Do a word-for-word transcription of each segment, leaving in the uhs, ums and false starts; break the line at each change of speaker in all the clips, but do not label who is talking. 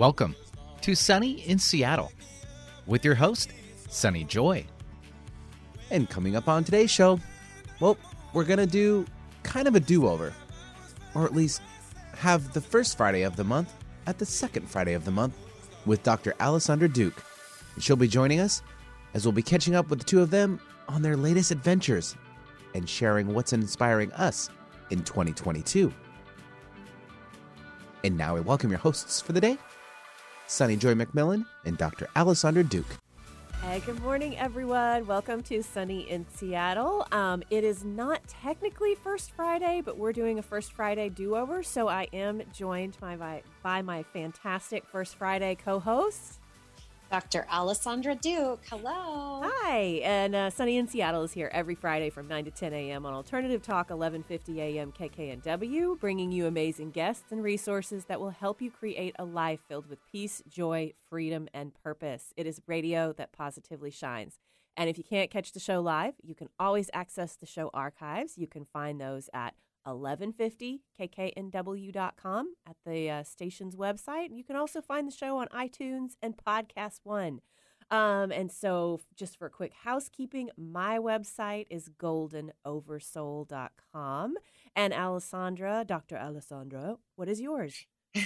Welcome to Sunny in Seattle with your host, Sunny Joy.
And coming up on today's show, well, we're going to do kind of a do-over. Or at least have the first Friday of the month at the second Friday of the month with Doctor Alessandra Duke. And she'll be joining us as we'll be catching up with the two of them on their latest adventures and sharing what's inspiring us in twenty twenty-two. And now we welcome your hosts for the day, Sunny Joy McMillan and Doctor Alessandra Duke.
Hey, good morning, everyone. Welcome to Sunny in Seattle. Um, it is not technically First Friday, but we're doing a First Friday do-over, so I am joined by my, by my fantastic First Friday co-host,
Doctor Alessandra Duke. Hello.
Hi, and uh, Sunny in Seattle is here every Friday from nine to ten a.m. on Alternative Talk, eleven fifty a.m. K K N W, bringing you amazing guests and resources that will help you create a life filled with peace, joy, freedom, and purpose. It is radio that positively shines. And if you can't catch the show live, you can always access the show archives. You can find those at eleven fifty K K N W dot com at the uh, station's website. And you can also find the show on iTunes and Podcast One. Um, and so just for quick housekeeping, my website is golden oversoul dot com. And Alessandra, Doctor Alessandra, what is yours?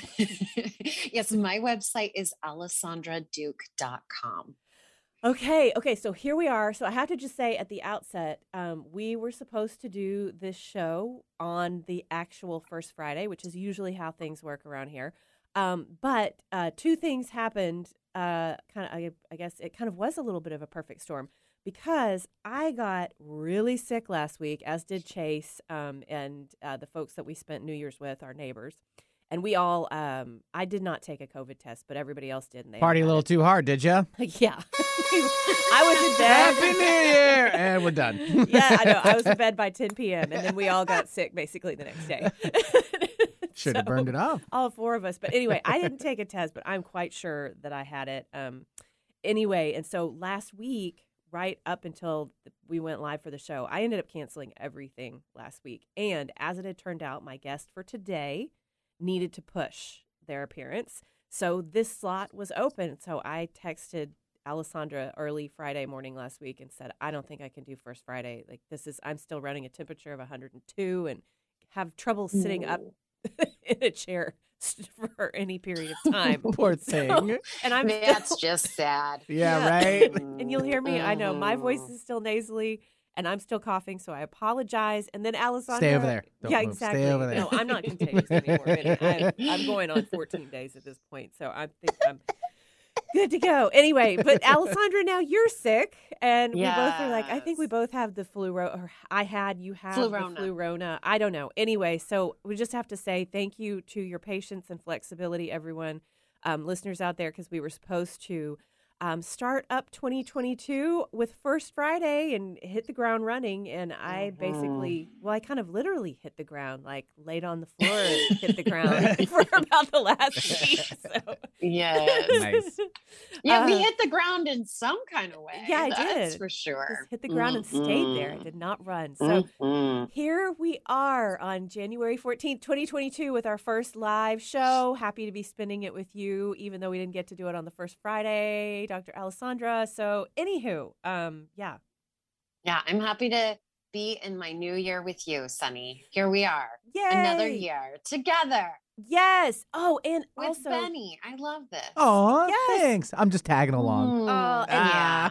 Yes, my website is alessandra duke dot com.
Okay, okay, so here we are. So I have to just say at the outset, um, we were supposed to do this show on the actual First Friday, which is usually how things work around here. Um, but uh, two things happened. Uh, kind of, I, I guess it kind of was a little bit of a perfect storm because I got really sick last week, as did Chase um, and uh, the folks that we spent New Year's with, our neighbors. And we all, um, I did not take a COVID test, but everybody else did. And they
Party a little
it.
too hard, did you?
Yeah. I was in bed.
Happy New Year! And we're done.
Yeah, I know. I was in bed by ten p.m. and then we all got sick basically the next day.
Should have
So,
burned it off.
All four of us. But anyway, I didn't take a test, but I'm quite sure that I had it. Um, anyway, and so last week, right up until we went live for the show, I ended up canceling everything last week. And as it had turned out, my guest for today needed to push their appearance. So this slot was open. So I texted Alessandra early Friday morning last week and said, I don't think I can do First Friday. Like this is, I'm still running a temperature of one hundred two and have trouble sitting up in a chair for any period of time.
Poor thing.
So, and I'm
That's
still,
just sad.
Yeah,
Yeah.
right?
and you'll hear me. I know my voice is still nasally and I'm still coughing, so I apologize. And then Alessandra.
Stay over there. Don't
yeah,
move.
exactly.
Stay over there.
No, I'm not contagious anymore. Minnie. I'm, I'm going on fourteen days at this point, so I think I'm good to go. Anyway, but Alessandra, now you're sick, and we both are like, I think we
Yes.
both have the flu. Or I had, you have
Flu-rona.
the flu-rona. I don't know. Anyway, so we just have to say thank you to your patience and flexibility, everyone, um, listeners out there, because we were supposed to Um, start up twenty twenty-two with First Friday and hit the ground running. And I
Mhm.
basically, well, I kind of literally hit the ground, like laid on the floor and hit the ground for about the last week. So.
Yes.
Nice.
Yeah,
Uh,
we hit the ground in some kind of way.
Yeah, I
That's
did.
for sure.
Just hit the ground and stayed there. I
Mhm.
did not run. So
Mhm.
here we are on January fourteenth, twenty twenty-two with our first live show. Happy to be spending it with you, even though we didn't get to do it on the first Friday, Doctor Alessandra. So anywho, um, yeah.
Yeah, I'm happy to be in my new year with you, Sunny. Here we are.
Yay!
Another year together
Yes. Oh, and
with
also,
Benny. I love this.
Aw,
Yes.
thanks. I'm just tagging along.
Mm,
Oh, and
Ah.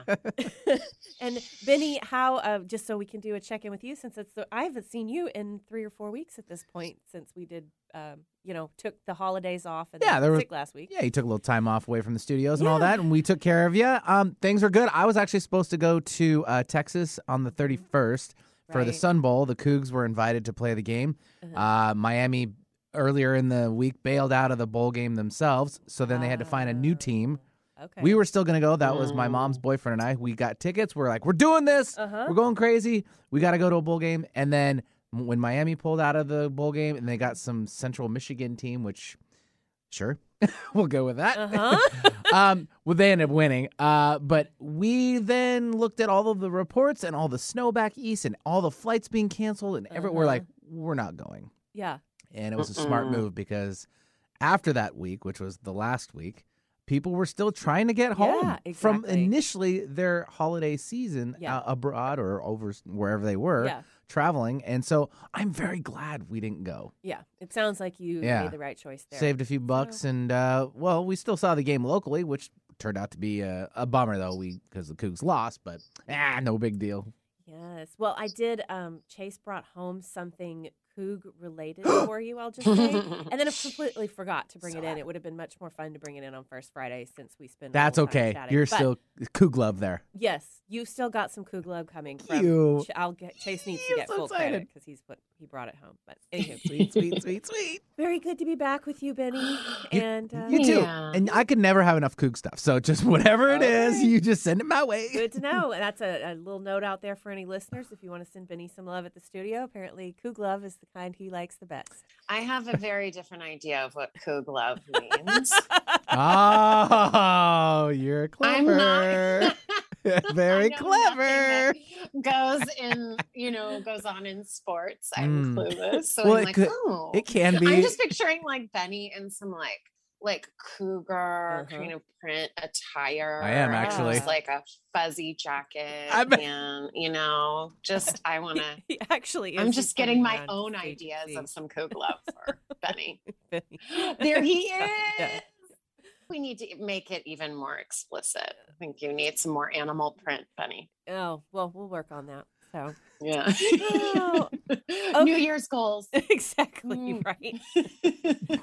and Benny, how, uh, just so we can do a check-in with you, since it's the, I haven't seen you in three or four weeks at this point since we did, um, you know, took the holidays off and
Yeah,
then
there was-
sick last week.
Yeah, you took a little time off away from the studios and all
Yeah.
that, and we took care of you. Um, things are good. I was actually supposed to go to uh, Texas on the thirty-first for the
Right.
Sun Bowl. The Cougs were invited to play the game.
Uh-huh.
Uh, Miami earlier in the week bailed out of the bowl game themselves, so then they had to find a new
Ah.
team.
Okay.
We were still going to go. That was my
Mm.
mom's boyfriend and I. We got tickets. We're like, we're doing this.
Uh-huh.
We're going crazy. We got to go to a bowl game. And then when Miami pulled out of the bowl game and they got some Central Michigan team, which, sure, we'll go with that.
Uh-huh.
um, well, they ended up winning. Uh, but we then looked at all of the reports and all the snow back east and all the flights being canceled. And every, we're
Uh-huh.
like, we're not going.
Yeah.
And it was a smart
Mm-mm.
move because after that week, which was the last week, people were still trying to get home
Yeah,
from
exactly.
initially their holiday season
Yeah.
uh, abroad or over wherever they were
Yeah.
traveling. And so I'm very glad we didn't go.
Yeah, it sounds like you
Yeah.
made the right choice there.
Saved a few bucks,
So-
and uh, well, we still saw the game locally, which turned out to be a, a bummer though, we because the Cougs lost. But ah, no big deal.
Yes. Well, I did. Um, Chase brought home something Coug related for you, I'll just say. And then I completely forgot to bring it in. It would have been much more fun to bring it in on First Friday since we spend a
That's
little time
okay.
chatting.
You're
But
still Coug love there.
yes, you still got some Coug love coming from.
You.
Ch- I'll get Chase needs to
I'm
get
so
full
excited.
credit because he's put he brought it home. But anywho,
Sweet, sweet, sweet, sweet.
very good to be back with you, Benny.
You-
and uh,
You too.
Yeah.
And I could never have enough Coug stuff. So just whatever it is,
Okay.
you just send it my way.
good to know. And that's a, a little note out there for any listeners. If you want to send Benny some love at the studio, apparently Coug love is the kind he likes the best.
I have a very different idea of what Coug love means.
Oh, you're
I'm
clever.
not
Very
I know
clever.
nothing that goes in, you know, goes on in sports. I'm
Mm.
clueless. So
Well,
I'm
it
like,
could-
oh.
It can be.
I'm just picturing like Benny in some like like cougar
Uh-huh.
kind of print attire.
I am, actually.
Just like a fuzzy jacket.
I bet-
And you know, just I wanna
He actually is.
I'm
He's
just getting my
coming around
own
to see-
ideas
see
of some Coug love for Benny.
Benny.
There he
Yeah.
is. We need to make it even more explicit. I think you need some more animal print, Benny.
Oh, well, we'll work on that. So
Yeah.
Oh,
New
okay.
Year's goals.
exactly
Mm.
right.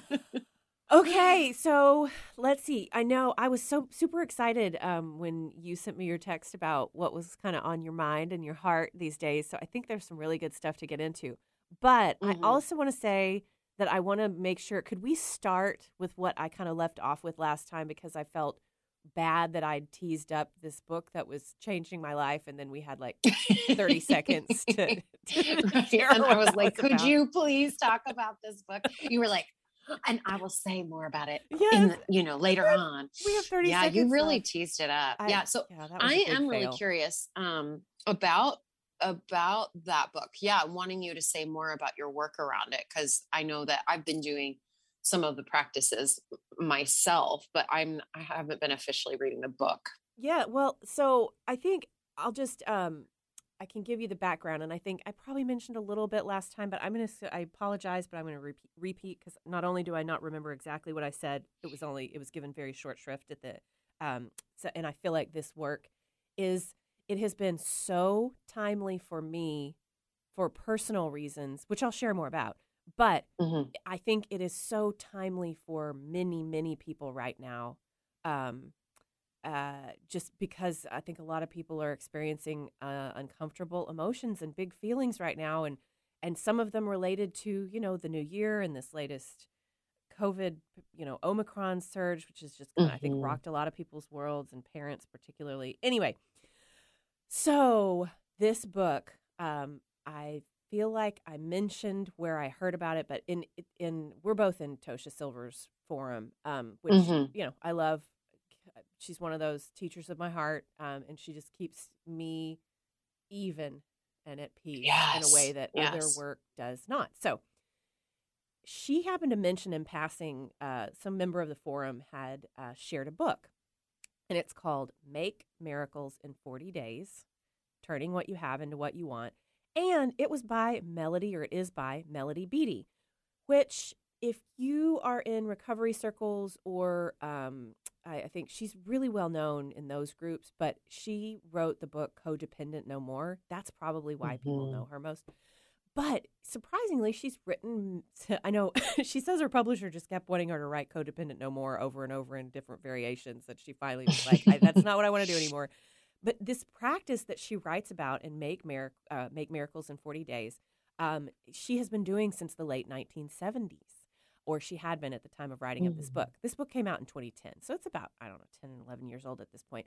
Okay, so let's see. I know I was so super excited um, when you sent me your text about what was kind of on your mind and your heart these days. So I think there's some really good stuff to get into. But
Mhm.
I also want to say that I want to make sure, could we start with what I kind of left off with last time, because I felt bad that I'd teased up this book that was changing my life, and then we had like thirty seconds to, to
Right.
share
And I
what
was
that
like, could
about.
you please talk about this book? You were like, and I will say more about it
Yes.
in the, you know, later on.
We have thirty
Yeah,
seconds
you really
left.
teased it up.
I-
yeah. So
yeah, that was a
I
big
am really
fail.
curious um, about about that book. Yeah, wanting you to say more about your work around it, because I know that I've been doing some of the practices myself, but I'm I haven't been officially reading the book.
Yeah, well, so I think I'll just um I can give you the background, and I think I probably mentioned a little bit last time, but I'm going to I apologize, but I'm going to repeat repeat cuz not only do I not remember exactly what I said, it was only it was given very short shrift at the um so and I feel like this work is it has been so timely for me for personal reasons, which I'll share more about. But
Mhm.
I think it is so timely for many, many people right now. Um, uh, just because I think a lot of people are experiencing uh, uncomfortable emotions and big feelings right now, and and some of them related to, you know, the new year and this latest COVID, you know, Omicron surge, which has just kinda, I think
Mhm.
rocked a lot of people's worlds and parents particularly. Anyway, so this book, um, I feel like I mentioned where I heard about it, but in in we're both in Tosha Silver's forum, um, which
Mhm.
you know I love. She's one of those teachers of my heart, um, and she just keeps me even and at peace in
Yes,
a way that other
yes.
work does not. So she happened to mention in passing, uh, some member of the forum had uh, shared a book, and it's called Make Miracles in forty days, Turning What You Have into What You Want. And it was by Melody, or it is by Melody Beattie, which if you are in recovery circles or um, I, I think she's really well known in those groups, but she wrote the book Codependent No More. That's probably why people
Mhm.
know her most. But surprisingly, she's written, I know she says her publisher just kept wanting her to write Codependent No More over and over in different variations, that she finally was like, I, that's not what I want to do anymore. But this practice that she writes about in Make, Mir- uh, Make Miracles in forty days, um, she has been doing since the late nineteen seventies, or she had been at the time of writing of this
Mhm.
book. This book came out in twenty ten, so it's about, I don't know, ten, eleven years old at this point.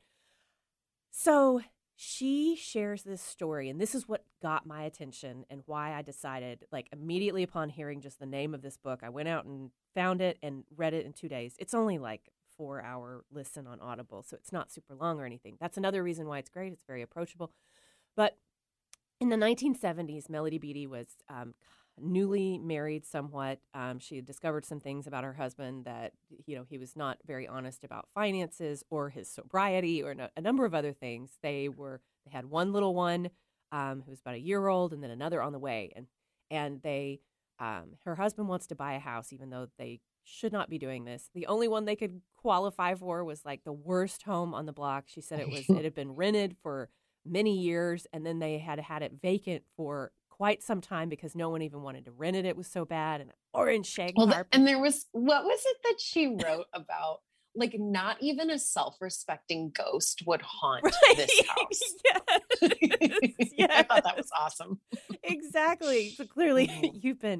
So she shares this story, and this is what got my attention and why I decided, like immediately upon hearing just the name of this book, I went out and found it and read it in two days. It's only like four hour listen on Audible, so it's not super long or anything. That's another reason why it's great. It's very approachable. But in the nineteen seventies, Melody Beattie was um, newly married somewhat. Um, she had discovered some things about her husband that, you know, he was not very honest about finances or his sobriety or no, a number of other things. They were, they had one little one um, who was about a year old and then another on the way. And, and they, um, her husband wants to buy a house, even though they should not be doing this. The only one they could qualify for was like the worst home on the block. She said it was, it had been rented for many years, and then they had had it vacant for quite some time because no one even wanted to rent it. It was so bad. And orange shag
Well,
carpet.
and there was, what was it that she wrote about? Like, not even a self-respecting ghost would haunt
Right.
this house.
Yes. Yes.
I thought that was awesome.
Exactly. So clearly
Mhm.
you've been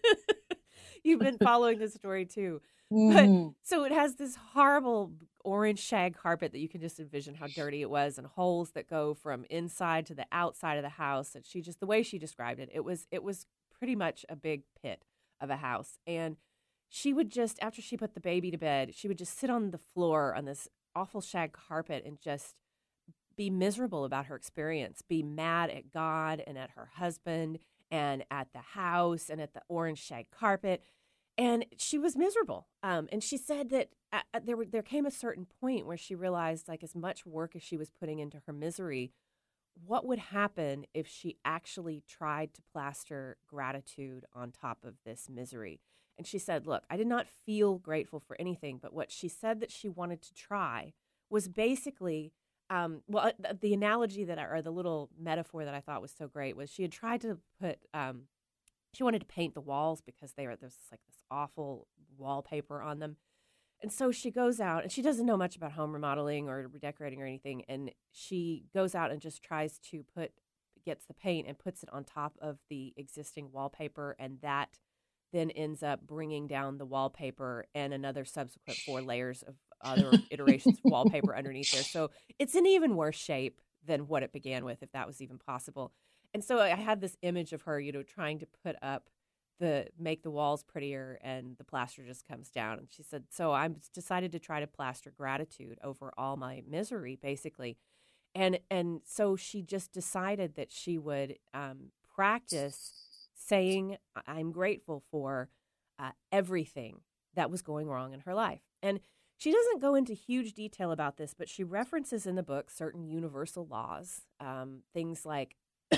you've been following the story too.
Mhm.
But so it has this horrible orange shag carpet that you can just envision how dirty it was, and holes that go from inside to the outside of the house. And she just, the way she described it, it was it was pretty much a big pit of a house. And she would just, after she put the baby to bed, she would just sit on the floor on this awful shag carpet and just be miserable about her experience, be mad at God and at her husband and at the house and at the orange shag carpet. And she was miserable. Um, and she said that uh, there were, there came a certain point where she realized, like, as much work as she was putting into her misery, what would happen if she actually tried to plaster gratitude on top of this misery? And she said, look, I did not feel grateful for anything, but what she said that she wanted to try was basically, um, well, uh, the analogy that, I, or the little metaphor that I thought was so great was she had tried to put, um, she wanted to paint the walls because they were, there's like this awful wallpaper on them. And so she goes out, and she doesn't know much about home remodeling or redecorating or anything. And she goes out and just tries to put, gets the paint and puts it on top of the existing wallpaper. And that then ends up bringing down the wallpaper and another subsequent four layers of other iterations of wallpaper underneath there. So it's in even worse shape than what it began with, if that was even possible. And so I had this image of her, you know, trying to put up the, make the walls prettier, and the plaster just comes down. And she said, so I decided to try to plaster gratitude over all my misery, basically. And, and so she just decided that she would um, practice saying, I'm grateful for uh, everything that was going wrong in her life. And she doesn't go into huge detail about this, but she references in the book certain universal laws, um, things like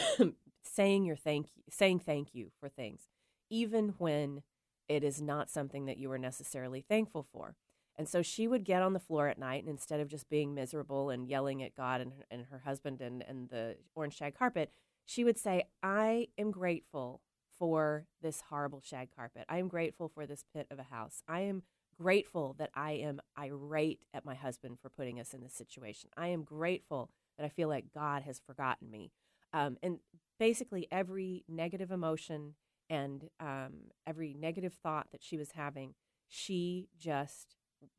saying your thank you, saying thank you for things, even when it is not something that you are necessarily thankful for. And so she would get on the floor at night, and instead of just being miserable and yelling at God and, and her husband and, and the orange shag carpet, she would say, I am grateful for this horrible shag carpet. I am grateful for this pit of a house. I am grateful that I am irate at my husband for putting us in this situation. I am grateful that I feel like God has forgotten me. Um, and basically every negative emotion and um, every negative thought that she was having, she just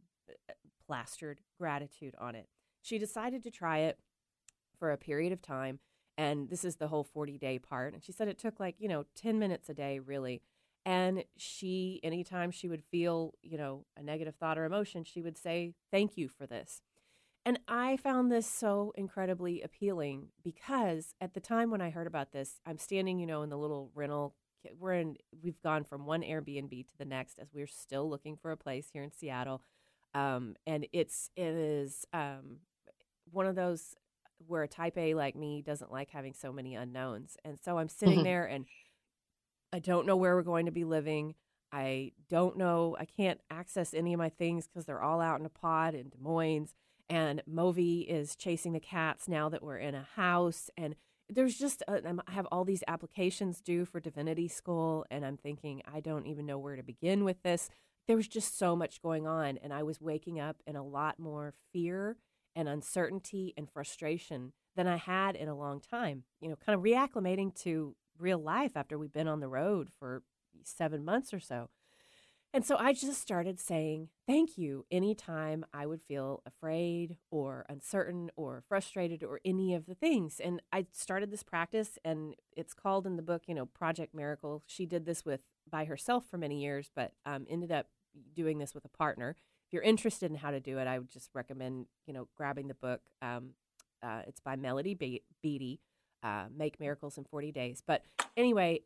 plastered gratitude on it. She decided to try it for a period of time, and this is the whole forty-day part. And she said it took like, you know, ten minutes a day, really. And she, anytime she would feel, you know, a negative thought or emotion, she would say, thank you for this. And I found this so incredibly appealing because at the time when I heard about this, I'm standing, you know, in the little rental. We're in, we've gone from one Airbnb to the next as we're still looking for a place here in Seattle. Um, and it's, it is um, one of those where a type A like me doesn't like having so many unknowns. And so I'm sitting
Mhm.
there and I don't know where we're going to be living. I don't know. I can't access any of my things because they're all out in a pod in Des Moines. And Movi is chasing the cats now that we're in a house. And there's just, a, I have all these applications due for divinity school. And I'm thinking, I don't even know where to begin with this. There was just so much going on. And I was waking up in a lot more fear and uncertainty and frustration than I had in a long time. You know, kind of reacclimating to real life after we've been on the road for seven months or so. And so I just started saying thank you anytime I would feel afraid or uncertain or frustrated or any of the things. And I started this practice, and it's called in the book, you know, Project Miracle. She did this with by herself for many years, but um, ended up doing this with a partner. If you're interested in how to do it, I would just recommend, you know, grabbing the book. Um, uh, it's by Melody Be- Beattie, uh, Make Miracles in forty days. But anyway,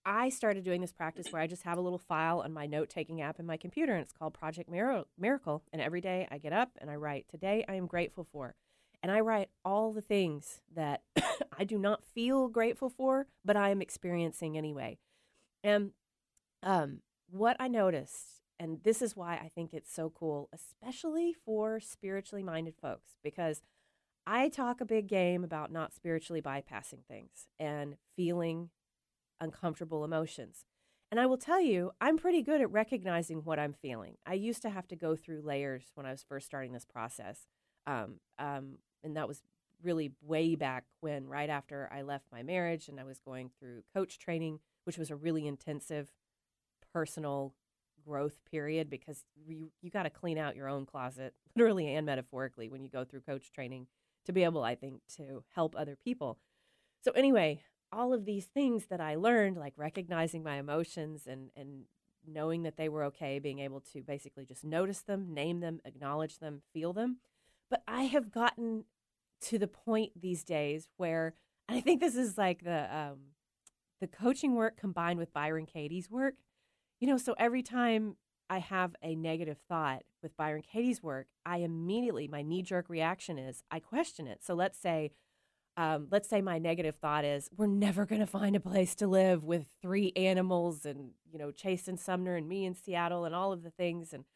I started doing this practice where I just have a little file on my note-taking app in my computer, and it's called Project Mir- Miracle. And every day I get up and I write, today I am grateful for. And I write all the things that I do not feel grateful for, but I am experiencing anyway. And um, what I noticed, and this is why I think it's so cool, especially for spiritually minded folks, because I talk a big game about not spiritually bypassing things and feeling uncomfortable emotions. And I will tell you, I'm pretty good at recognizing what I'm feeling. I used to have to go through layers when I was first starting this process. Um, um, and that was really way back when, right after I left my marriage and I was going through coach training, which was a really intensive personal growth period, because you, you got to clean out your own closet, literally and metaphorically, when you go through coach training to be able, I think, to help other people. So anyway, all of these things that I learned, like recognizing my emotions and, and knowing that they were okay, being able to basically just notice them, name them, acknowledge them, feel them. But I have gotten to the point these days where, and I think this is like the um, the coaching work combined with Byron Katie's work. You know, so every time I have a negative thought with Byron Katie's work, I immediately, my knee-jerk reaction is I question it. So let's say, um, let's say my negative thought is, we're never going to find a place to live with three animals and, you know, Chase and Sumner and me in Seattle and all of the things. And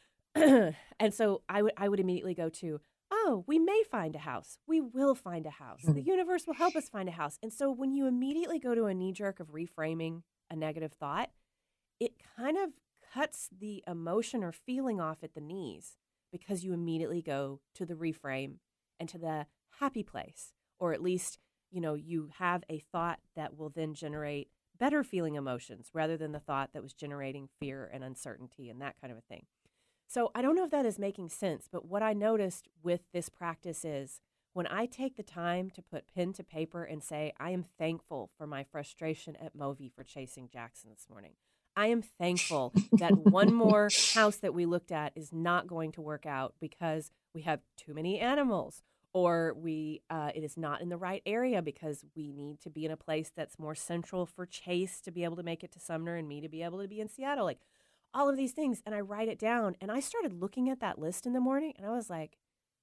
and so I would I would immediately go to, oh, we may find a house. We will find a house. The universe will help us find a house. And so when you immediately go to a knee-jerk of reframing a negative thought, it kind of cuts the emotion or feeling off at the knees, because you immediately go to the reframe and to the happy place, or at least, you know, you have a thought that will then generate better feeling emotions rather than the thought that was generating fear and uncertainty and that kind of a thing. So I don't know if that is making sense, but what I noticed with this practice is when I take the time to put pen to paper and say, I am thankful for my frustration at Movi for chasing Jackson this morning. I am thankful that one more house that we looked at is not going to work out because we have too many animals, or we uh, it is not in the right area because we need to be in a place that's more central for Chase to be able to make it to Sumner and me to be able to be in Seattle. Like all of these things. And I write it down, and I started looking at that list in the morning, and I was like,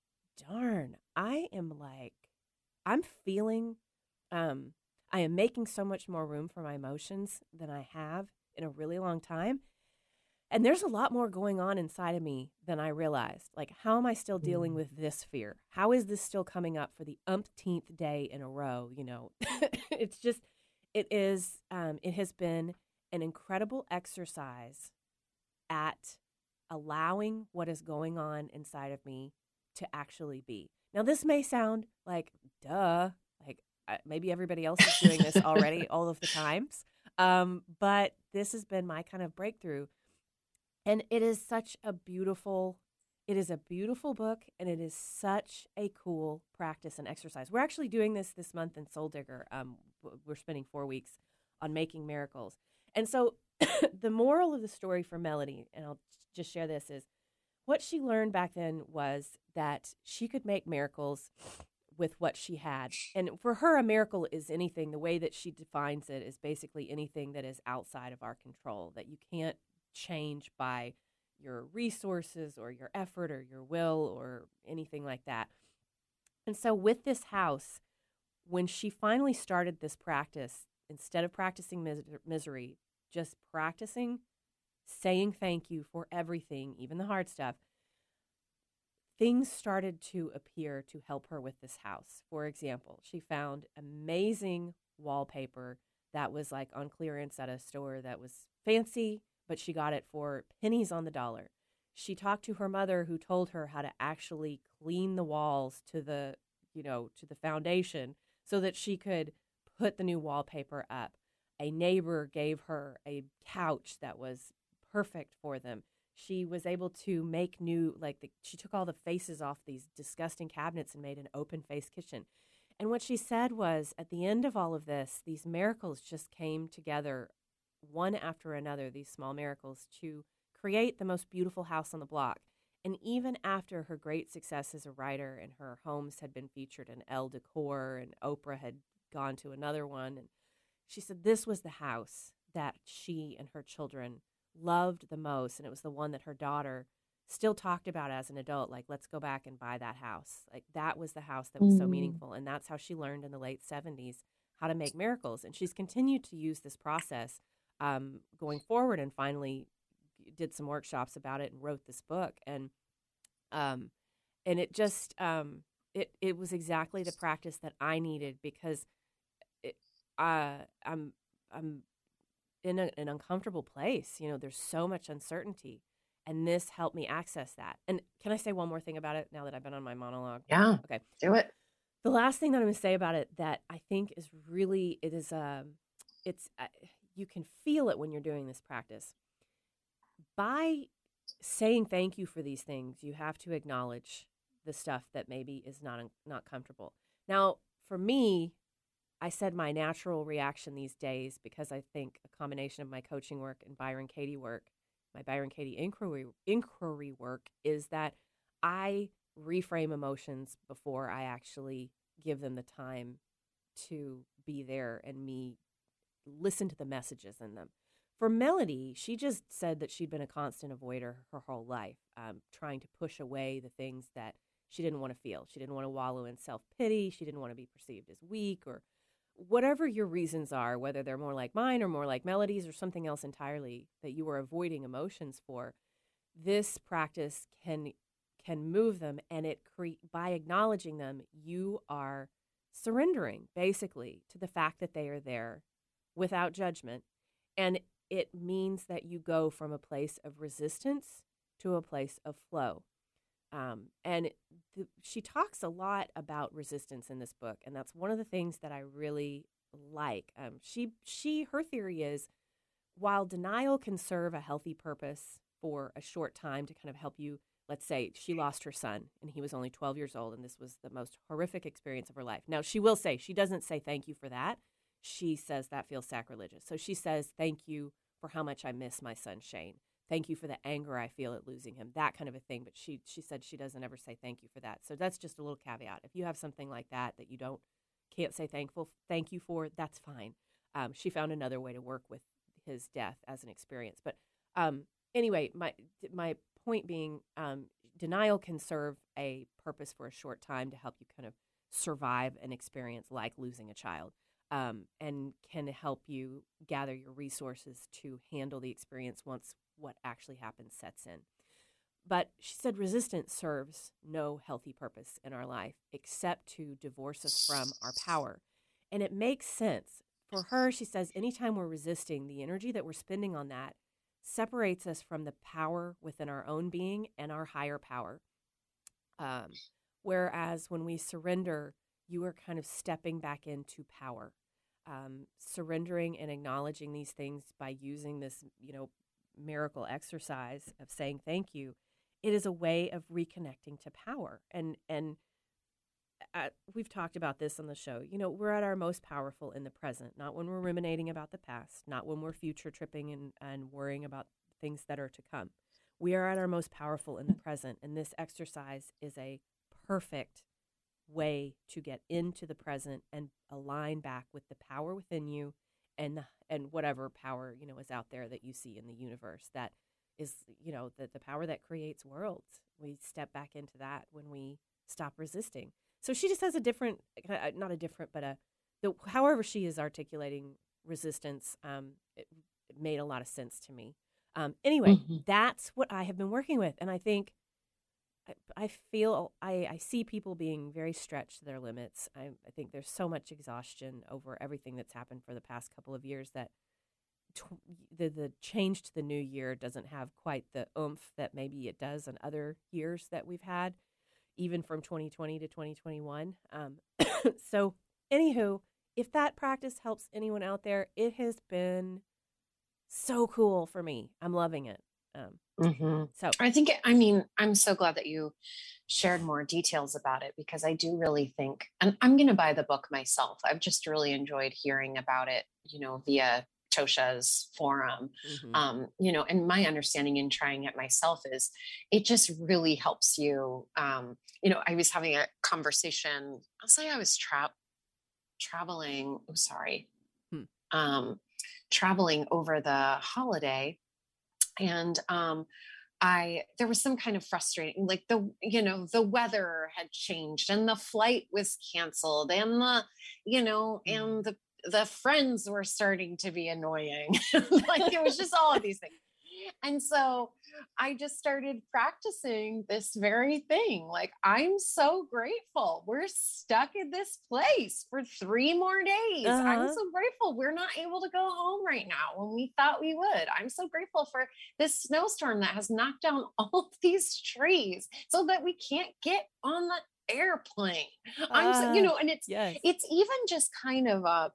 darn, I am like, I'm feeling, um, I am making so much more room for my emotions than I have in a really long time. And there's a lot more going on inside of me than I realized. Like, how am I still dealing with this fear? How is this still coming up for the umpteenth day in a row? You know, it's just, it is, um, it has been an incredible exercise at allowing what is going on inside of me to actually be. Now, this may sound like, duh, like uh, maybe everybody else is doing this already all of the times. Um, but this has been my kind of breakthrough. And it is such a beautiful, it is a beautiful book, and it is such a cool practice and exercise. We're actually doing this this month in Soul Digger. Um, we're spending four weeks on making miracles. And so the moral of the story for Melody, and I'll just share this, is what she learned back then was that she could make miracles with what she had. And for her, a miracle is anything, the way that she defines it is basically anything that is outside of our control, that you can't change by your resources or your effort or your will or anything like that. And so with this house, when she finally started this practice, instead of practicing mis- misery, just practicing saying thank you for everything, even the hard stuff, things started to appear to help her with this house. For example, she found amazing wallpaper that was like on clearance at a store that was fancy, but she got it for pennies on the dollar. She talked to her mother, who told her how to actually clean the walls to the, you know, to the foundation so that she could put the new wallpaper up. A neighbor gave her a couch that was perfect for them. She was able to make new, like the, she took all the faces off these disgusting cabinets and made an open face kitchen. And what she said was, at the end of all of this, these miracles just came together one after another, these small miracles, to create the most beautiful house on the block. And even after her great success as a writer and her homes had been featured in Elle Decor and Oprah had gone to another one, and she said this was the house that she and her children loved the most, and it was the one that her daughter still talked about as an adult, like, let's go back and buy that house. Like, that was the house that was so
Mm.
meaningful. And that's how she learned in the late seventies how to make miracles. And she's continued to use this process um, going forward, and finally did some workshops about it and wrote this book. And um, and it just, um, it, it was exactly the practice that I needed, because it, uh, I'm, I'm in a, an uncomfortable place. You know, there's so much uncertainty. And this helped me access that. And can I say one more thing about it now that I've been on my monologue?
Yeah.
Okay.
Do it.
The last thing that I'm going to say about it that I think is really, it is, um, it's, uh, you can feel it when you're doing this practice. By saying thank you for these things, you have to acknowledge the stuff that maybe is not, not comfortable. Now, for me, I said my natural reaction these days, because I think a combination of my coaching work and Byron Katie work, my Byron Katie inquiry inquiry work, is that I reframe emotions before I actually give them the time to be there and me listen to the messages in them. For Melody, she just said that she'd been a constant avoider her whole life, um, trying to push away the things that she didn't want to feel. She didn't want to wallow in self-pity. She didn't want to be perceived as weak, or whatever your reasons are, whether they're more like mine or more like Melody's or something else entirely that you were avoiding emotions for. This practice can can move them, and it cre- by acknowledging them, you are surrendering basically to the fact that they are there without judgment. And it means that you go from a place of resistance to a place of flow. Um, and the, she talks a lot about resistance in this book, and that's one of the things that I really like. Um, she, she, her theory is, while denial can serve a healthy purpose for a short time to kind of help you, let's say she lost her son and he was only twelve years old, and this was the most horrific experience of her life. Now, she will say, she doesn't say thank you for that. She says that feels sacrilegious. So she says, thank you for how much I miss my son, Shane. Thank you for the anger I feel at losing him, that kind of a thing. But she she said she doesn't ever say thank you for that. So that's just a little caveat. If you have something like that that you don't can't say thankful thank you for, that's fine. Um, she found another way to work with his death as an experience. But um, anyway, my my point being, um, denial can serve a purpose for a short time to help you kind of survive an experience like losing a child. Um, and can help you gather your resources to handle the experience once what actually happens sets in. But she said resistance serves no healthy purpose in our life except to divorce us from our power. And it makes sense. For her, she says, anytime we're resisting, the energy that we're spending on that separates us from the power within our own being and our higher power. Um, whereas when we surrender, you are kind of stepping back into power. Um, surrendering and acknowledging these things by using this, you know, miracle exercise of saying thank you, it is a way of reconnecting to power. And and uh, we've talked about this on the show. You know, we're at our most powerful in the present, not when we're ruminating about the past, not when we're future tripping and, and worrying about things that are to come. We are at our most powerful in the present, and this exercise is a perfect way to get into the present and align back with the power within you and and whatever power, you know, is out there that you see in the universe that is, you know, the, the power that creates worlds. We step back into that when we stop resisting. So she just has a different, not a different, but a, the, however she is articulating resistance, um, it, it made a lot of sense to me. Um, anyway, mm-hmm. That's what I have been working with. And I think I, I feel, I, I see people being very stretched to their limits. I, I think there's so much exhaustion over everything that's happened for the past couple of years that tw- the, the change to the new year doesn't have quite the oomph that maybe it does in other years that we've had, even from twenty twenty to twenty twenty-one. Um, so anywho, if that practice helps anyone out there, it has been so cool for me. I'm loving it. Um,
mm-hmm.
So
I think, I mean, I'm so glad that you shared more details about it, because I do really think, and I'm going to buy the book myself. I've just really enjoyed hearing about it, you know, via Tosha's forum. Mm-hmm. Um, you know, and my understanding in trying it myself is it just really helps you. Um, you know, I was having a conversation. I'll say I was tra- traveling. Oh, sorry. Hmm. Um, traveling over the holiday, and um, I there was some kind of frustrating, like the you know the weather had changed and the flight was canceled, and the you know
Mhm.
and the the friends were starting to be annoying. Like it was just all of these things. And so I just started practicing this very thing. Like, I'm so grateful. We're stuck in this place for three more days. I'm
Uh-huh.
so grateful we're not able to go home right now when we thought we would. I'm so grateful for this snowstorm that has knocked down all of these trees so that we can't get on the airplane. I'm so, you
Ah,
know, and it's
yes.
it's even just kind of a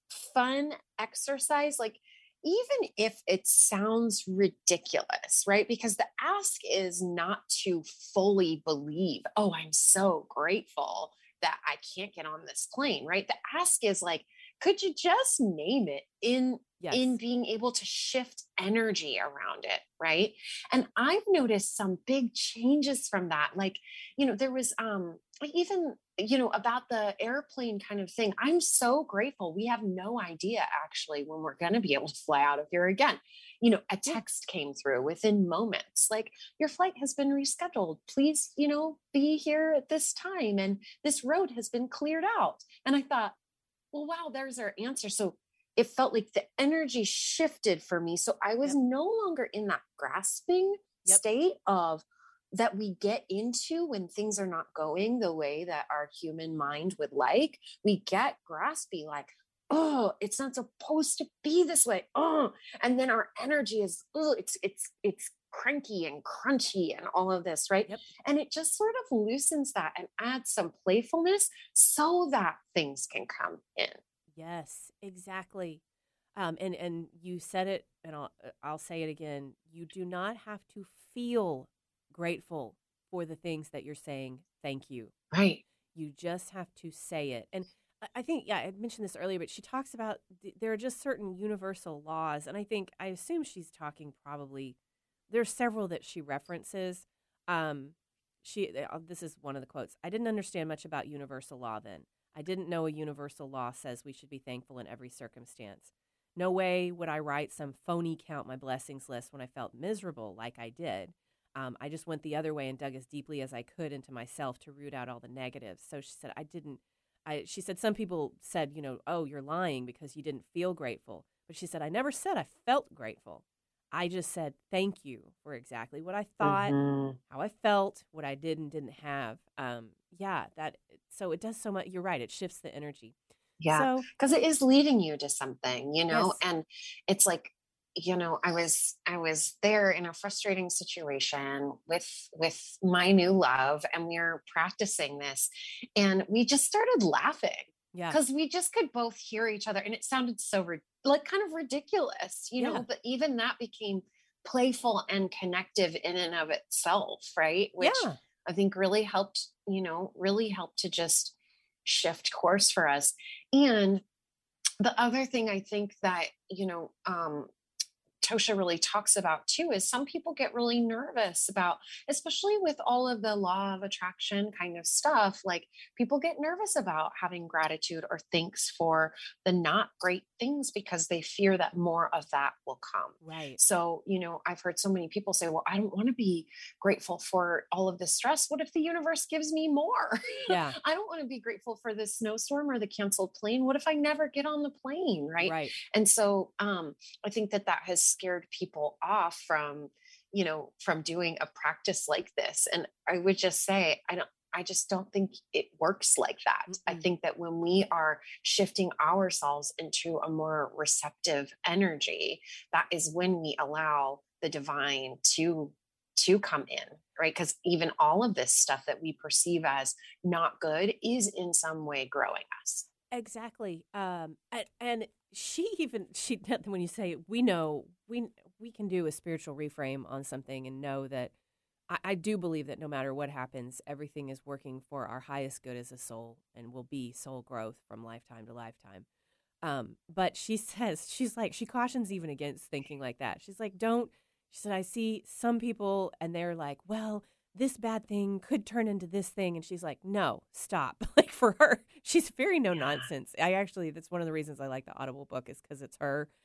fun exercise. Like, even if it sounds ridiculous, right? Because the ask is not to fully believe, oh, I'm so grateful that I can't get on this plane, right? The ask is like, could you just name it in in
Yes.
being able to shift energy around it, right? And I've noticed some big changes from that. Like, you know, there was um like even you know about the airplane kind of thing. I'm so grateful. We have no idea actually when we're going to be able to fly out of here again. You know, a
Yeah.
text came through within moments like, your flight has been rescheduled, please, you know, be here at this time, and this road has been cleared out. And I thought, well, wow, there's our answer. So it felt like the energy shifted for me. So I was
Yep.
no longer in that grasping
Yep.
state of that we get into when things are not going the way that our human mind would like. We get graspy, like, oh, it's not supposed to be this way. Oh, and then our energy is, oh, it's it's it's cranky and crunchy and all of this, right?
Yep.
And it just sort of loosens that and adds some playfulness so that things can come in.
Yes, exactly. Um, and and you said it, and I'll uh, I'll say it again. You do not have to feel grateful for the things that you're saying. Thank you.
Right.
You just have to say it. And I I think, yeah, I mentioned this earlier, but she talks about th- there are just certain universal laws, and I think I assume she's talking probably. There's several that she references. Um, she uh, this is one of the quotes. I didn't understand much about universal law then. I didn't know a universal law says we should be thankful in every circumstance. No way would I write some phony count my blessings list when I felt miserable like I did. Um, I just went the other way and dug as deeply as I could into myself to root out all the negatives. So she said, I didn't, I, she said, some people said, you know, oh, you're lying because you didn't feel grateful. But she said, I never said I felt grateful. I just said, thank you for exactly what I thought,
Mm-hmm.
how I felt, what I did and didn't have. Um, yeah, that, so it does so much. You're right. It shifts the energy.
Yeah,
So,
because it is leading you to something, you know,
yes.
and it's like, you know, I was I was there in a frustrating situation with with my new love, and we were practicing this, and we just started laughing
Yeah.
because we just could both hear each other, and it sounded so ri- like kind of ridiculous, you
Yeah.
know, but even that became playful and connective in and of itself, right? Which
Yeah.
I think really helped, you know, really helped to just shift course for us. And the other thing I think that, you know, um, Tosha really talks about too is some people get really nervous about, especially with all of the law of attraction kind of stuff. Like, people get nervous about having gratitude or thanks for the not great things because they fear that more of that will come.
Right.
So, you know, I've heard so many people say, well, I don't want to be grateful for all of this stress. What if the universe gives me more?
Yeah.
I don't want to be grateful for this snowstorm or the canceled plane. What if I never get on the plane? Right.
Right.
And so, um, I think that that has scared people off from, you know, from doing a practice like this. And I would just say, I don't, I just don't think it works like that. I
Mm-mm.
think that when we are shifting ourselves into a more receptive energy, that is when we allow the divine to to come in, right? Because even all of this stuff that we perceive as not good is in some way growing us.
Exactly. Um, and, and she even she when you say we know we we can do a spiritual reframe on something and know that I, I do believe that no matter what happens, everything is working for our highest good as a soul and will be soul growth from lifetime to lifetime. Um, but she says she's like she cautions even against thinking like that. She's like, don't. She said, I see some people and they're like, well, this bad thing could turn into this thing. And she's like, no, stop. Like, for her, she's very no
Yeah.
nonsense. I actually, that's one of the reasons I like the Audible book is because it's her.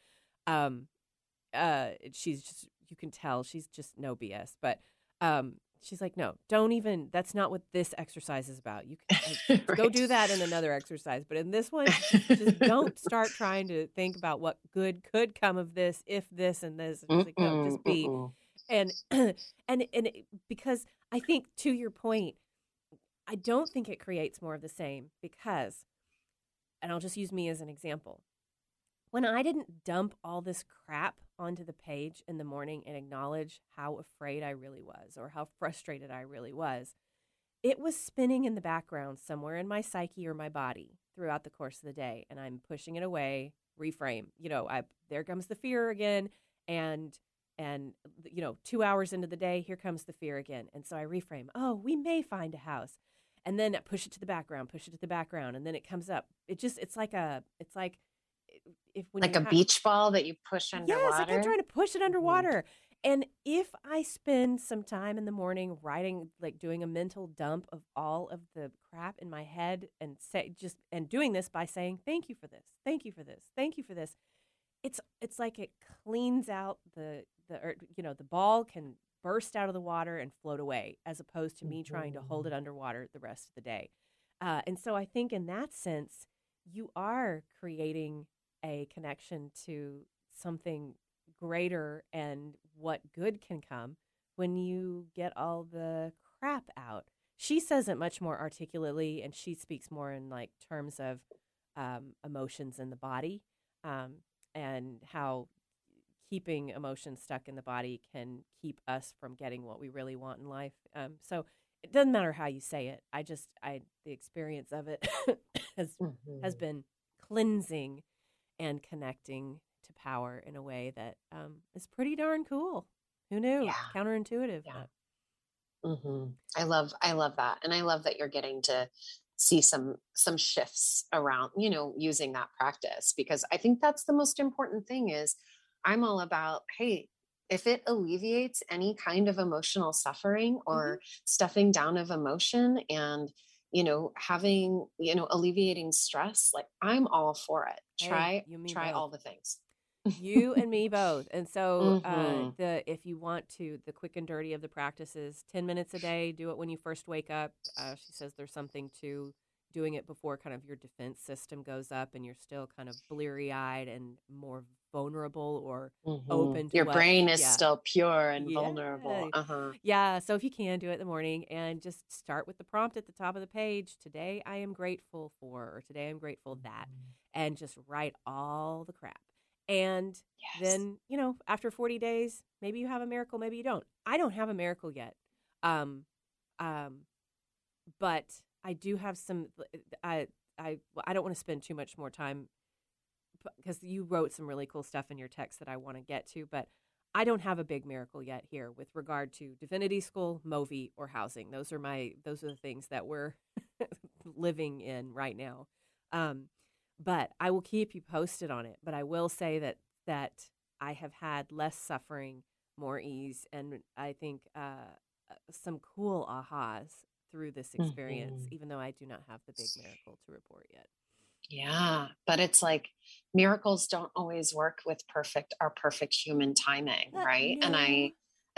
Um, uh, she's just, you can tell she's just no B S, but, um, she's like, no, don't even, that's not what this exercise is about. You can like,
Right.
go do that in another exercise. But in this one, just, just don't start trying to think about what good could come of this, if this and this. And she's like, no, just be.
Mm-mm.
And, and, and it, because I think to your point, I don't think it creates more of the same because, and I'll just use me as an example. When I didn't dump all this crap onto the page in the morning and acknowledge how afraid I really was or how frustrated I really was, it was spinning in the background somewhere in my psyche or my body throughout the course of the day. And I'm pushing it away, reframe, you know, I, there comes the fear again. And, and, you know, two hours into the day, here comes the fear again. And so I reframe, oh, we may find a house. And then I push it to the background, push it to the background. And then it comes up. It just, it's like a, it's like, if when
Like
you
a
ha-
beach ball that you push underwater.
Yes, like I'm trying to push it underwater. Mm-hmm. And if I spend some time in the morning writing, like doing a mental dump of all of the crap in my head and say just and doing this by saying thank you for this, thank you for this, thank you for this, it's it's like it cleans out the the or, you know the ball can burst out of the water and float away, as opposed to me mm-hmm. trying to hold it underwater the rest of the day. Uh, and so I think in that sense, you are creating a connection to something greater and what good can come when you get all the crap out. She says it much more articulately, and she speaks more in like terms of um, emotions in the body, um, and how keeping emotions stuck in the body can keep us from getting what we really want in life. Um, so it doesn't matter how you say it. I just, I, the experience of it has, mm-hmm. has been cleansing and connecting to power in a way that um, is pretty darn cool. Who knew?
Yeah.
Counterintuitive.
Yeah. Mm-hmm. I love, I love that. And I love that you're getting to see some, some shifts around, you know, using that practice, because I think that's the most important thing is I'm all about, hey, if it alleviates any kind of emotional suffering or mm-hmm. stuffing down of emotion and, you know, having, you know, alleviating stress, like I'm all for it. Try, hey, try both. All the things.
You and me both. And so mm-hmm. uh, the if you want to, the quick and dirty of the practice is ten minutes a day. Do it when you first wake up. Uh, she says there's something to doing it before kind of your defense system goes up and you're still kind of bleary-eyed and more vulnerable or mm-hmm. open to
your
what,
brain is
yeah.
still pure and
yeah.
vulnerable. Uh-huh.
Yeah. So if you can, do it in the morning and just start with the prompt at the top of the page. Today I am grateful for, or today I'm grateful that, and just write all the crap. And yes. then, you know, after forty days, maybe you have a miracle, maybe you don't. I don't have a miracle yet. Um, um, but I do have some, I, I, I don't want to spend too much more time because you wrote some really cool stuff in your text that I want to get to, but I don't have a big miracle yet here with regard to Divinity School, Movi, or housing. Those are my, those are the things that we're living in right now. Um, But I will keep you posted on it. But I will say that that I have had less suffering, more ease, and I think uh, some cool ahas through this experience, mm-hmm. even though I do not have the big miracle to report yet.
Yeah, but it's like miracles don't always work with perfect our perfect human timing, but right? No. And I,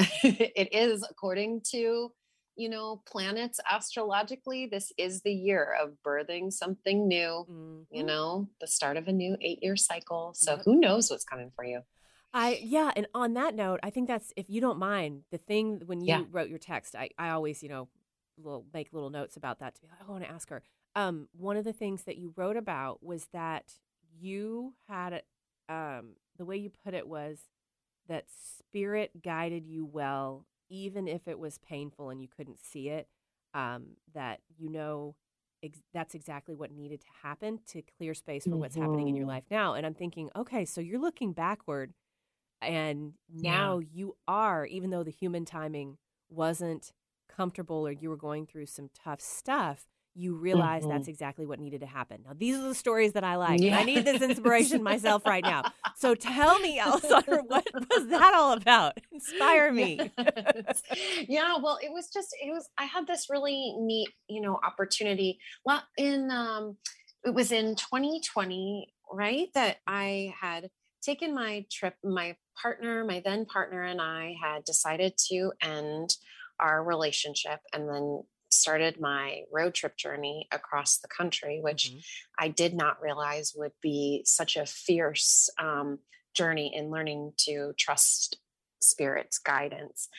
it is according to, you know, planets astrologically, this is the year of birthing something new, mm-hmm. you know, the start of a new eight year cycle. So yep. who knows what's coming for you?
I, yeah. And on that note, I think that's, if you don't mind, the thing when you yeah. wrote your text, I, I always, you know, little, make little notes about that to be like, I want to ask her. Um, one of the things that you wrote about was that you had, um, the way you put it was that spirit guided you well, even if it was painful and you couldn't see it, um, that, you know, ex- that's exactly what needed to happen to clear space for mm-hmm. what's happening in your life now. And I'm thinking, okay, so you're looking backward and now yeah. you are, even though the human timing wasn't comfortable or you were going through some tough stuff, you realize mm-hmm. that's exactly what needed to happen. Now, these are the stories that I like. Yeah. I need this inspiration myself right now. So tell me, Alessandra, what was that all about? Inspire me.
Yes. Yeah, well, it was just, it was, I had this really neat, you know, opportunity. Well, in, um, it was in twenty twenty, right? That I had taken my trip. My partner, my then partner and I had decided to end our relationship and then started my road trip journey across the country, which
Mm-hmm.
I did not realize would be such a fierce um, journey in learning to trust spirit's guidance.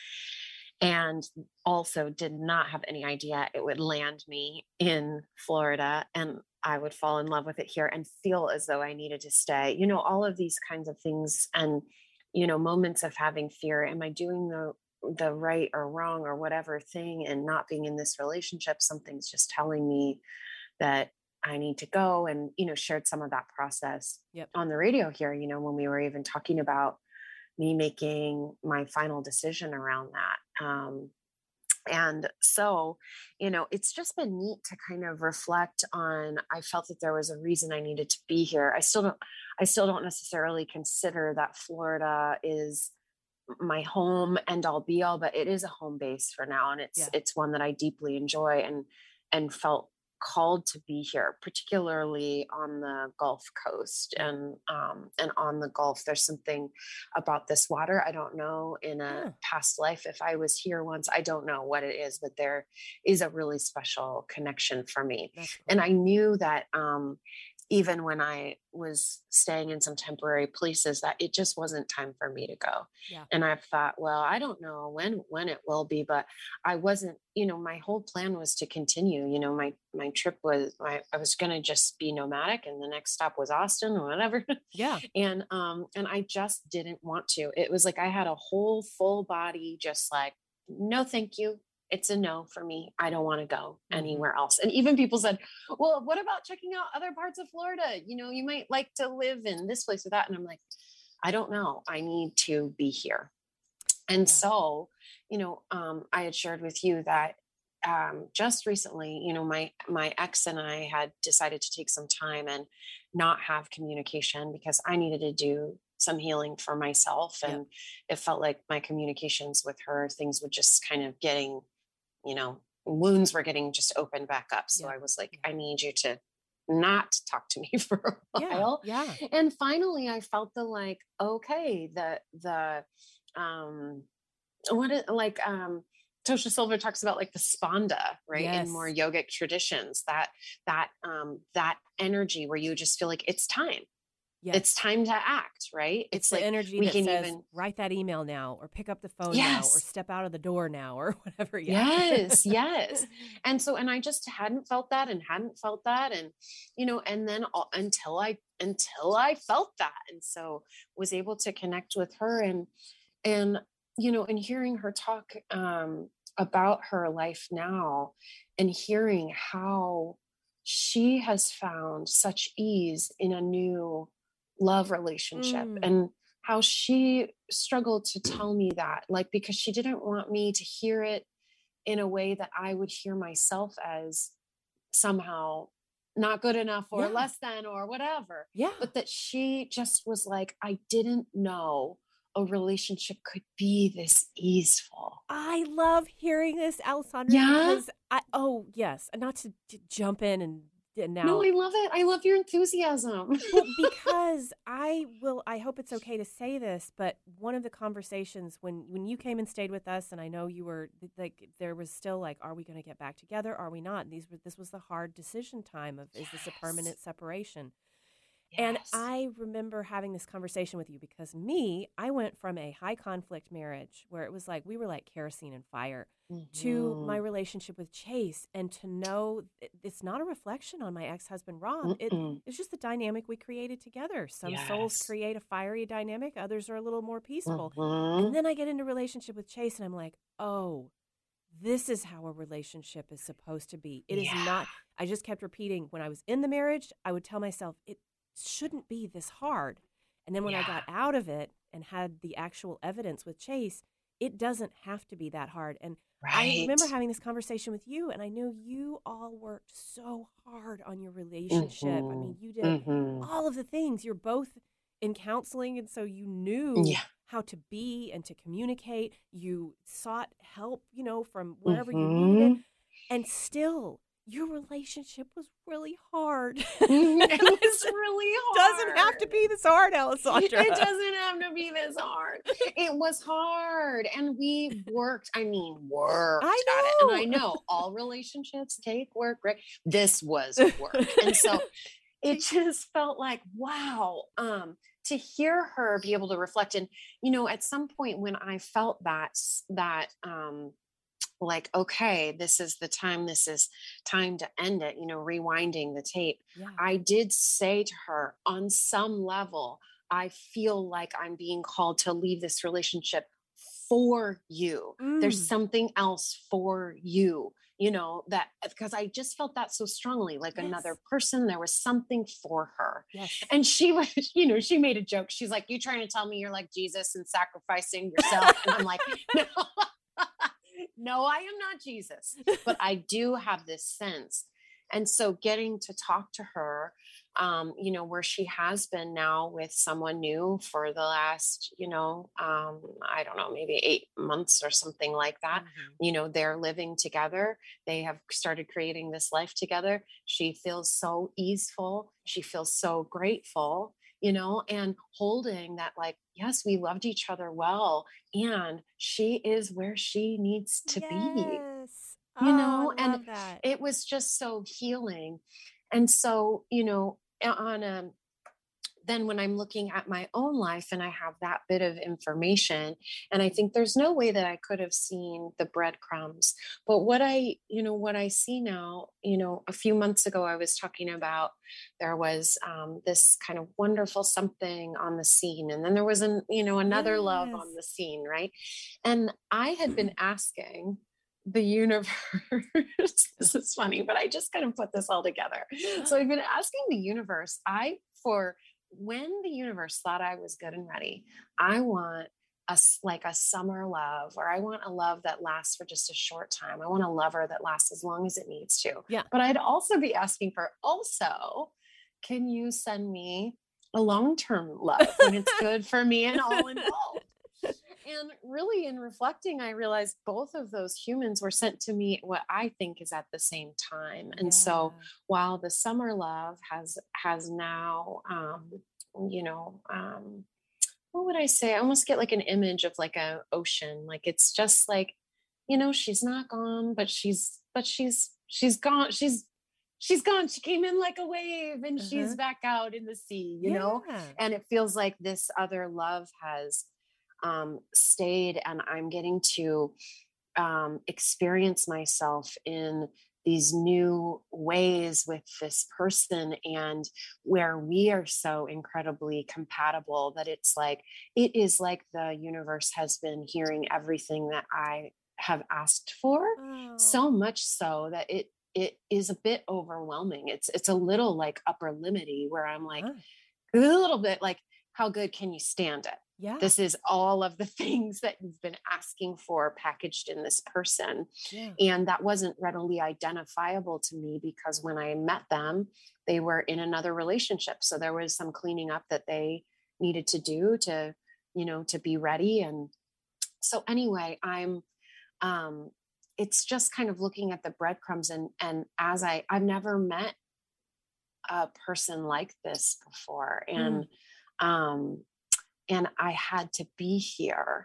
And also did not have any idea it would land me in Florida and I would fall in love with it here and feel as though I needed to stay. You know, all of these kinds of things and, you know, moments of having fear. Am I doing the the right or wrong or whatever thing and not being in this relationship? Something's just telling me that I need to go, and, you know, shared some of that process
Yep.
on the radio here, you know, when we were even talking about me making my final decision around that. Um, and so, you know, it's just been neat to kind of reflect on, I felt that there was a reason I needed to be here. I still don't, I still don't necessarily consider that Florida is my home end all be all, but it is a home base for now. And it's,
Yeah.
it's one that I deeply enjoy and, and felt called to be here, particularly on the Gulf Coast and, um, and on the Gulf. There's something about this water. I don't know in a
Huh.
past life, if I was here once, I don't know what it is, but there is a really special connection for me.
That's cool.
And I knew that, um, even when I was staying in some temporary places, that it just wasn't time for me to go.
Yeah.
And I thought, well, I don't know when, when it will be, but I wasn't, you know, my whole plan was to continue, you know, my, my trip was, my, I was going to just be nomadic and the next stop was Austin or whatever.
Yeah.
And, um, and I just didn't want to. It was like, I had a whole full body, just like, no, thank you. It's a no for me. I don't want to go
Mhm.
anywhere else. And even people said, well, what about checking out other parts of Florida? You know, you might like to live in this place or that. And I'm like, I don't know. I need to be here. And
Yeah.
so, you know, um, I had shared with you that um, just recently, you know, my, my ex and I had decided to take some time and not have communication because I needed to do some healing for myself. And
Yep.
it felt like my communications with her, things were just kind of getting, you know, wounds were getting just opened back up. So
Yeah.
I was like, I need you to not talk to me for a
Yeah.
while.
Yeah.
And finally I felt the like, okay, the, the, um, what it, like, um, Tosha Silver talks about like the spanda, right?
Yes.
In more yogic traditions, that, that, um, that energy where you just feel like it's time.
Yes.
It's time to act, right?
It's,
It's
the
like
energy
we
that
can
says,
even,
write that email now, or pick up the phone now, or
yes,
step out of the door now, or whatever. Yeah.
yes, yes. And so, and I just hadn't felt that and hadn't felt that. And, you know, and then all, until I, until I felt that. And so was able to connect with her and, and, you know, and hearing her talk um, about her life now and hearing how she has found such ease in a new love relationship
Mm.
and how she struggled to tell me that, like, because she didn't want me to hear it in a way that I would hear myself as somehow not good enough or
Yeah.
less than or whatever.
Yeah.
But that she just was like, I didn't know a relationship could be this easeful.
I love hearing this, Alessandra,
Yeah?
because I, oh yes, not to, to jump in and, and now.
No, I love it. I love your enthusiasm.
Well, because I will, I hope it's okay to say this, but one of the conversations when, when you came and stayed with us, and I know you were like, there was still like, are we going to get back together? Are we not? And these were, this was the hard decision time of, is this a permanent separation? And
Yes.
I remember having this conversation with you because me, I went from a high conflict marriage where it was like, we were like kerosene and fire to my
Mhm.
relationship with Chase, and to know it- it's not a reflection on my ex-husband, Rob. It,
Mm-mm.
it's just the dynamic we created together. Some souls
Yes.
create a fiery dynamic. Others are a little more peaceful.
Mhm.
And then I get into relationship with Chase and I'm like, oh, this is how a relationship is supposed to be. It is
Yeah.
not, I just kept repeating when I was in the marriage, I would tell myself it shouldn't be this hard. And then when I
Yeah.
got out of it and had the actual evidence with Chase, it doesn't have to be that hard. And I
Right.
remember having this conversation with you, and I knew you all worked so hard on your relationship. I mean, you did
Mhm.
all of the things. You're both in counseling, and so you knew
Yeah.
how to be and to communicate. You sought help, you know, from wherever you
Mhm.
needed it. And still, your relationship was really hard.
It was really hard.
Doesn't have to be this hard, Alessandra.
It doesn't have to be this hard. It was hard. And we worked, I mean, worked
I
at it.
know.
And I know all relationships take work, right? This was work. And so it just felt like, wow, um, to hear her be able to reflect. And, you know, at some point when I felt that, that, um, like, okay, this is the time, this is time to end it, you know, rewinding the tape.
Yeah.
I did say to her, on some level, I feel like I'm being called to leave this relationship for you.
Mm.
There's something else for you, you know, that because I just felt that so strongly, like
Yes.
another person, there was something for her.
Yes.
And she was, you know, she made a joke. She's like, you trying to tell me you're like Jesus and sacrificing yourself? And I'm like, no. No, I am not Jesus, but I do have this sense. And so getting to talk to her, um, you know, where she has been now with someone new for the last, you know, um, I don't know, maybe eight months or something like that.
Mm-hmm.
You know, they're living together. They have started creating this life together. She feels so easeful. She feels so grateful, you know, and holding that, like, yes, we loved each other well, and she is where she needs to
yes.
be,
Oh,
you know,
I love
and
that.
it was just so healing. And so, you know, on a, then when I'm looking at my own life and I have that bit of information, and I think there's no way that I could have seen the breadcrumbs, but what I, you know, what I see now, you know, a few months ago, I was talking about, there was um, this kind of wonderful something on the scene. And then there was an, you know, another yes. love on the scene. Right. And I had been asking the universe, this is funny, but I just kind of put this all together. So I've been asking the universe, I, for, when the universe thought I was good and ready, I want a, like a summer love, or I want a love that lasts for just a short time. I want a lover that lasts as long as it needs to.
Yeah.
But I'd also be asking for, also, can you send me a long-term love when it's good for me and all involved? And really, in reflecting, I realized both of those humans were sent to me what I think is at the same time. And yeah. so while the summer love has has now, um, you know, um, what would I say? I almost get like an image of like an ocean. Like it's just like, you know, she's not gone, but she's, but she's, she's gone. She's, she's gone. She came in like a wave and uh-huh. she's back out in the sea, you yeah. know? And it feels like this other love has um, stayed, and I'm getting to um, experience myself in these new ways with this person, and where we are so incredibly compatible that it's like, it is like the universe has been hearing everything that I have asked for. Oh. So much so that it, it is a bit overwhelming. It's, it's a little like upper limity where I'm like, oh. a little bit like, how good can you stand it?
Yeah.
This is all of the things that you've been asking for packaged in this person.
Yeah.
And that wasn't readily identifiable to me because when I met them, they were in another relationship. So there was some cleaning up that they needed to do to, you know, to be ready. And so anyway, I'm, um, it's just kind of looking at the breadcrumbs, and, and as I, I've never met a person like this before. And, mm. um, And I had to be here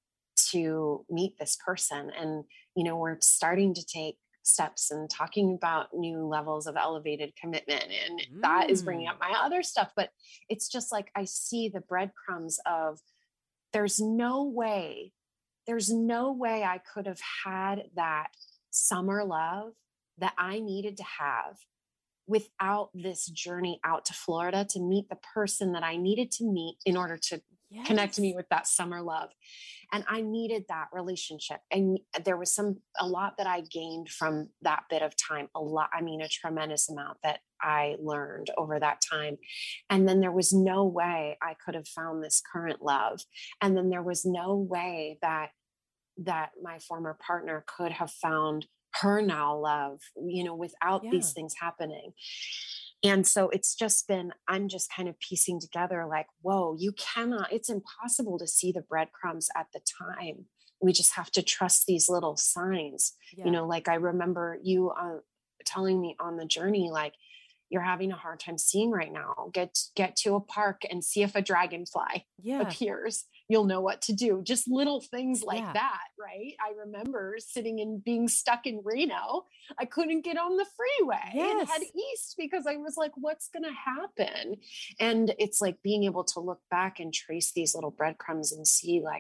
to meet this person. And, you know, we're starting to take steps and talking about new levels of elevated commitment. And mm. that is bringing up my other stuff. But it's just like, I see the breadcrumbs of, there's no way, there's no way I could have had that summer love that I needed to have without this journey out to Florida to meet the person that I needed to meet in order to yes. connect me with that summer love. And I needed that relationship. And there was some, a lot that I gained from that bit of time, a lot, I mean, a tremendous amount that I learned over that time. And then there was no way I could have found this current love. And then there was no way that, that my former partner could have found her now love, you know, without yeah. these things happening. And so it's just been, I'm just kind of piecing together like, whoa, you cannot, it's impossible to see the breadcrumbs at the time. We just have to trust these little signs, yeah. you know, like I remember you uh, telling me on the journey, like, you're having a hard time seeing right now. Get, get to a park and see if a dragonfly
Yeah.
appears. You'll know what to do. Just little things like
Yeah.
that, right? I remember sitting and being stuck in Reno. I couldn't get on the freeway and
Yes.
head east because I was like, what's going to happen? And it's like being able to look back and trace these little breadcrumbs and see like,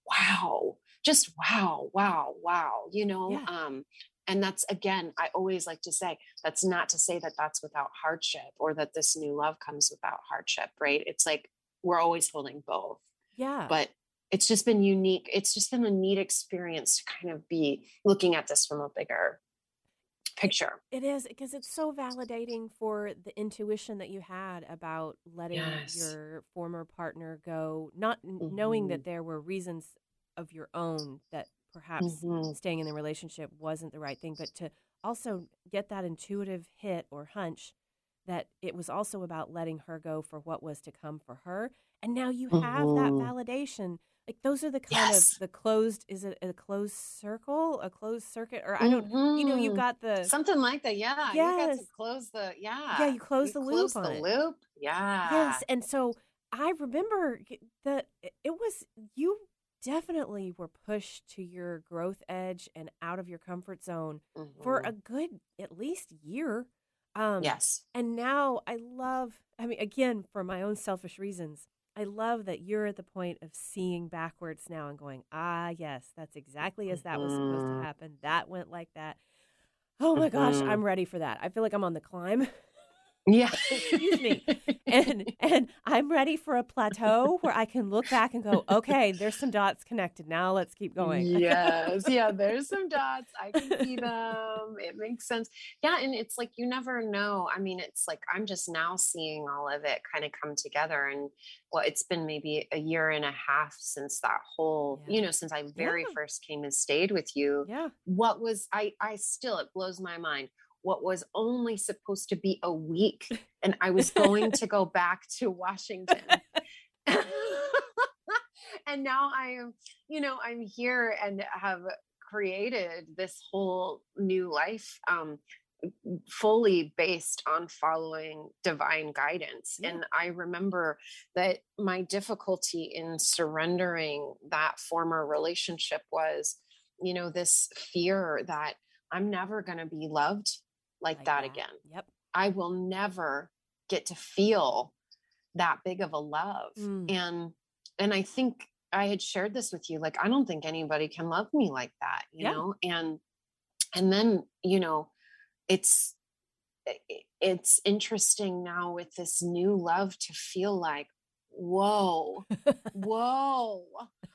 wow, just wow, wow, wow, you know?
Yeah.
Um, and that's, again, I always like to say, that's not to say that that's without hardship or that this new love comes without hardship, right? It's like, we're always holding both.
Yeah.
But it's just been unique. It's just been a neat experience to kind of be looking at this from a bigger picture.
It is, because it's so validating for the intuition that you had about letting
Yes.
your former partner go, not n- knowing that there were reasons of your own that perhaps
Mhm.
staying in the relationship wasn't the right thing, but to also get that intuitive hit or hunch that it was also about letting her go for what was to come for her. And now you have that
Mhm.
validation. Like, those are the kind
Yes.
of the closed, is it a closed circle, a closed circuit? Or I don't, you know, you've
Mhm.
got the,
Something like that. Yeah. You got
yes.
to close the, yeah.
Yeah, you close
You
the
close
loop
the
on it.
loop. Yeah.
Yes. And so I remember that it was, you definitely were pushed to your growth edge and out of your comfort zone for
Mhm.
a good, at least year. Um,
Yes.
And now I love, I mean, again, for my own selfish reasons, I love that you're at the point of seeing backwards now and going, ah, yes, that's exactly as that was supposed to
Mhm.
happen. That went like that. Oh my gosh,
Mhm.
I'm ready for that. I feel like I'm on the climb.
Yeah.
Excuse me. And and I'm ready for a plateau where I can look back and go, okay, there's some dots connected. Now let's keep going.
Yes. Yeah. There's some dots. I can see them. It makes sense. Yeah. And it's like, you never know. I mean, it's like, I'm just now seeing all of it kind of come together. And well, it's been maybe a year and a half since that whole,
Yeah.
you know, since I very
Yeah.
first came and stayed with you.
Yeah.
What was, I, I still, it blows my mind. What was only supposed to be a week, and I was going to go back to Washington. And now I am, you know, I'm here and have created this whole new life, um, fully based on following divine guidance.
Yeah.
And I remember that my difficulty in surrendering that former relationship was, you know, this fear that I'm never going to be loved like,
Like
that,
that.
again.
Yep.
I will never get to feel that big of a love.
Mm.
And, and I think I had shared this with you. Like, I don't think anybody can love me like that, you
Yeah.
know? And, and then, you know, it's, it's interesting now with this new love to feel like, whoa, whoa,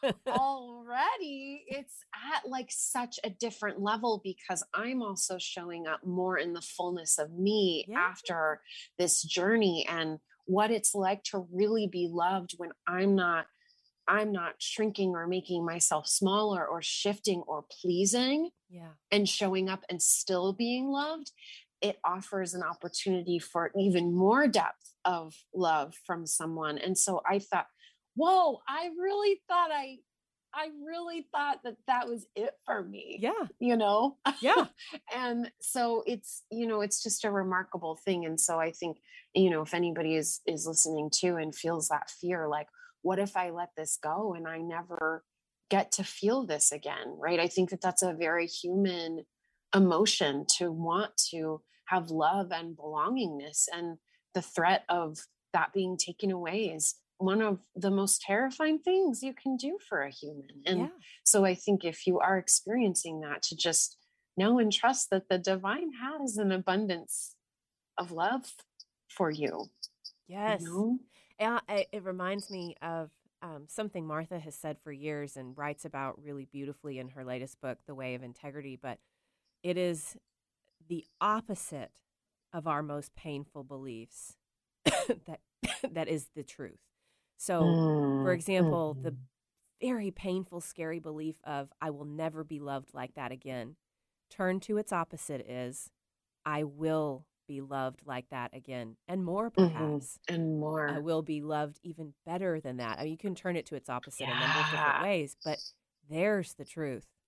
already it's at like such a different level, because I'm also showing up more in the fullness of me
Yeah.
after this journey, and what it's like to really be loved when I'm not, I'm not shrinking or making myself smaller or shifting or pleasing,
Yeah.
and showing up and still being loved. It offers an opportunity for even more depth of love from someone. And so I thought, whoa, I really thought I, I really thought that that was it for me.
Yeah.
You know?
Yeah.
And so it's, you know, it's just a remarkable thing. And so I think, you know, if anybody is, is listening to and feels that fear, like, what if I let this go and I never get to feel this again? Right. I think that that's a very human emotion, to want to have love and belongingness, and the threat of that being taken away is one of the most terrifying things you can do for a human. And
Yeah.
so I think if you are experiencing that, to just know and trust that the divine has an abundance of love for you.
Yes.
You know?
Yeah, it, it reminds me of um, something Martha has said for years and writes about really beautifully in her latest book, The Way of Integrity. But it is the opposite of our most painful beliefs that that is the truth. So, for example, the very painful, scary belief of I will never be loved like that again, turned to its opposite is I will be loved like that again, and more perhaps.
Mm-hmm. And more.
I will be loved even better than that. I mean, you can turn it to its opposite
Yeah.
a number of different ways, but there's the truth.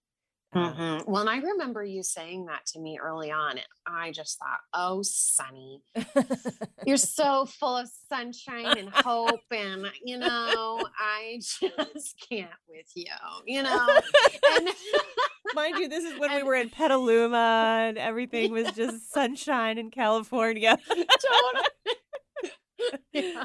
Uh,
Mm-hmm. Well, and I remember you saying that to me early on, and I just thought, oh, Sunny, you're so full of sunshine and hope, and you know, I just can't with you, you know. And
mind you, this is when we
and-
were in Petaluma and everything was just sunshine in California.
totally. yeah.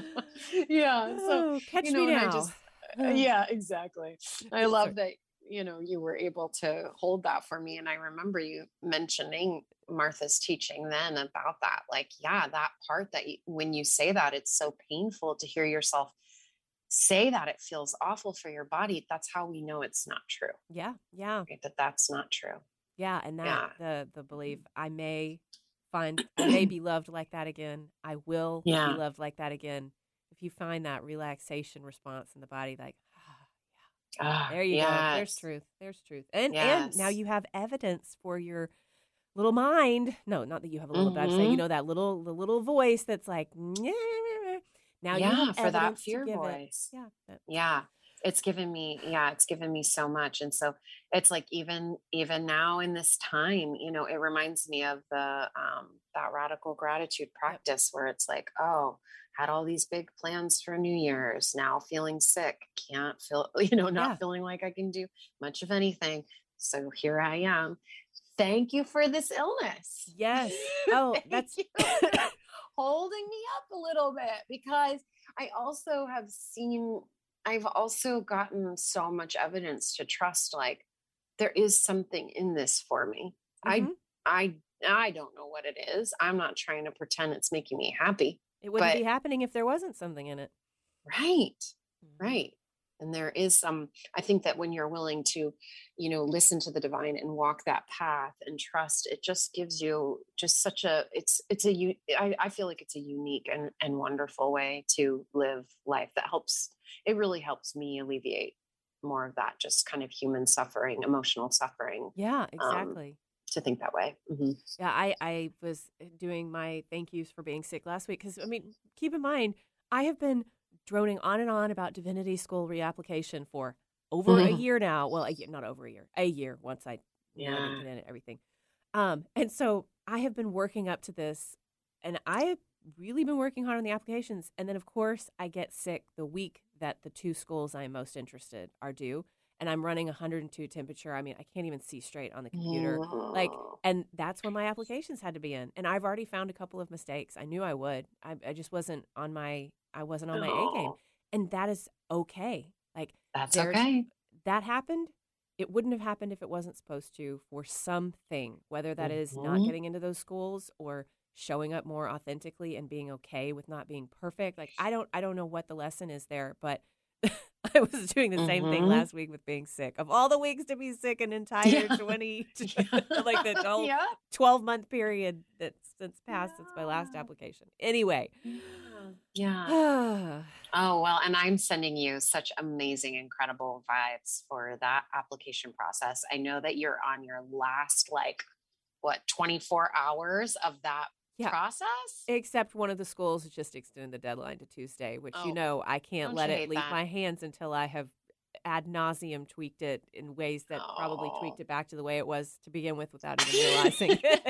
yeah. So
Oh, catch
you know,
me
and
now.
I just, uh, yeah, exactly. I
Yes,
love
sir.
that, you know, you were able to hold that for me. And I remember you mentioning Martha's teaching then about that. Like, yeah, that part that you, when you say that, it's so painful to hear yourself say that. It feels awful for your body. That's how we know it's not true.
Yeah, yeah,
Right? That that's not true.
yeah. And that
Yeah.
the the belief I may find I may be loved like that again. I will
Yeah.
be loved like that again. If you find that relaxation response in the body, like, ah,
Ah,
there you go. There's
yes.
truth. There's truth. And and now
Yes.
you have evidence for your little mind. No, not that you have a little, but I'm saying, you
Mhm.
know, that little the little voice that's like, "Nyeh, nyeh, nyeh." Now you
Yeah,
have
for that
evidence to
fear
give it.
voice.
Yeah. that-
Yeah. It's given me, yeah, it's given me so much. And so it's like even even now in this time, you know, it reminds me of the um that radical gratitude practice where it's like, oh, had all these big plans for New Year's, now feeling sick, can't feel, you know, not
Yeah.
feeling like I can do much of anything. So here I am. Thank you for this illness.
Yes. Oh,
Thank
that's
you for holding me up a little bit, because I also have seen, I've also gotten so much evidence to trust, like there is something in this for me.
Mhm.
I, I, I don't know what it is. I'm not trying to pretend it's making me happy.
It wouldn't
But
be happening if there wasn't something in it.
right,
Mhm.
right. And there is some, I think that when you're willing to, you know, listen to the divine and walk that path and trust, it just gives you just such a, it's, it's a, u- I, I feel like it's a unique and, and wonderful way to live life that helps, it really helps me alleviate more of that, just kind of human suffering, emotional suffering,
Yeah,
um,
exactly.
to think that way. hmm
Yeah, I, I was doing my thank yous for being sick last week because, I mean, keep in mind, I have been droning on and on about divinity school reapplication for over a year now. Well, a year, not over a year, a year once I, you know, I
Yeah.
didn't get in it, everything. Um, and so I have been working up to this, and I have really been working hard on the applications. And then, of course, I get sick the week that the two schools I'm most interested are due. And I'm running one hundred two temperature. I mean, I can't even see straight on the computer. Like, and that's when my applications had to be in. And I've already found a couple of mistakes. I knew I would. I, I just wasn't on my, I wasn't on my A game.
Oh,
And that is okay. Like,
that's
there's,
okay.
that happened. It wouldn't have happened if it wasn't supposed to, for something, whether that is not
Mhm.
getting into those schools or showing up more authentically and being okay with not being perfect. Like, I don't, I don't know what the lesson is there, but I was doing the same thing
Mhm.
last week with being sick. Of all the weeks to be sick, an entire
Yeah.
twenty,
Yeah.
like the whole
Yeah.
twelve month period that's since passed since my last
Yeah.
application. Anyway.
Yeah.
Yeah.
Oh, well, and I'm sending you such amazing, incredible vibes for that application process. I know that you're on your last, like, what, twenty-four hours of that
Yeah.
process?
Except one of the schools has just extended the deadline to Tuesday, which, you
Oh,
know, I can't
don't
let
you
it
hate
leave
that?
my hands until I have ad nauseum tweaked it in ways that probably
Oh.
tweaked it back to the way it was to begin with without even realizing.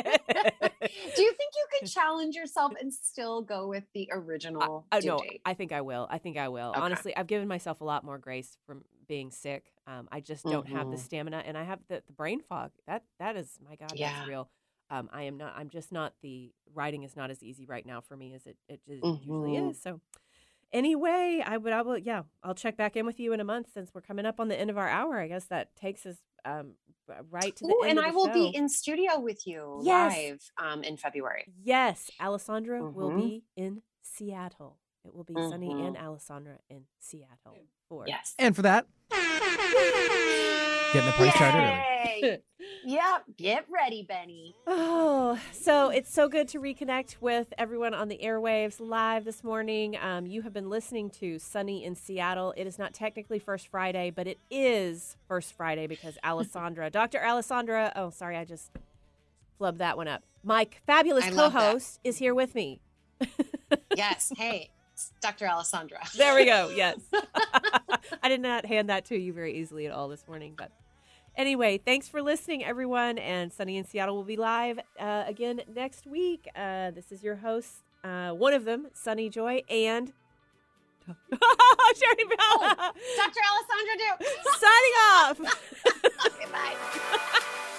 Do you think you can challenge yourself and still go with the original
Oh,
due
no,
date?
I think I will. I think I will.
Okay.
Honestly, I've given myself a lot more grace from being sick. Um, I just don't have the
Mhm.
stamina, and I have the, the brain fog. That that is, my God,
Yeah.
that's real. Um, I am not. I'm just not the writing is not as easy right now for me as it it just usually
Mhm.
is. So, anyway, I would. I will. Yeah, I'll check back in with you in a month since we're coming up on the end of our hour. I guess that takes us um right to the
Ooh,
end
and
of
I
the
will
show.
be in studio with you
Yes.
live um, in February.
Yes, Alessandra will
Mhm.
be in Seattle. It will be Sunny and
Mhm.
Alessandra in Seattle for
Yes.
And for that, getting the party started early.
Yay! Yep. Get ready, Benny.
Oh, so it's so good to reconnect with everyone on the airwaves live this morning. Um, you have been listening to Sunny in Seattle. It is not technically First Friday, but it is First Friday because Alessandra, Doctor Alessandra, oh, sorry, I just flubbed that one up. My fabulous
I love that.
co-host is here with me.
Yes. Hey, it's Doctor Alessandra.
There we go. Yes. I did not hand that to you very easily at all this morning, but Anyway, thanks for listening, everyone. And Sunny in Seattle will be live uh, again next week. Uh, this is your host, uh, one of them, Sunny Joy, and Sherry Bell.
Oh, Doctor Alessandra Duke.
Signing off.
Okay, bye.